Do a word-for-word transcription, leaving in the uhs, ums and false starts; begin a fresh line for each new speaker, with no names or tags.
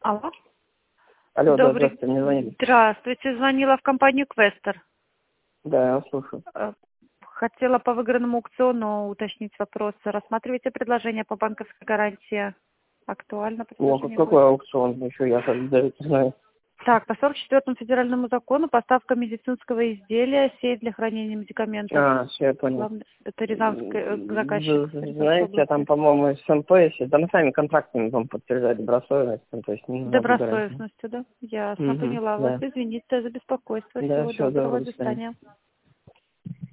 Алло.
Алло, да,
Добрый.
здравствуйте, мне звонили.
Здравствуйте, звонила в компанию Квестер.
Да, я вас слушаю.
Э, Хотела по выигранному аукциону уточнить вопрос. Рассматриваете предложение по банковской гарантии? Актуально
О,
предложение
какой
будет?
аукцион? Еще я как даже не знаю.
Так, по сорок четвёртому федеральному закону поставка медицинского изделия, сейф для хранения медикаментов.
А, все, я понял.
Главное, это Рязанский э, заказчик
З-
Рязанской
Знаете, там,
области.
по-моему, с МП, если- да мы сами контрактами вам подтверждали добросовестность, ну, то есть не надо гарантии.
Добросовестностью, да? Ясно,
Угу,
поняла вас.
да.
Извините за беспокойство.
Да,
Всего
все,
доброго,
доброго, до
до
свидания.
свидания.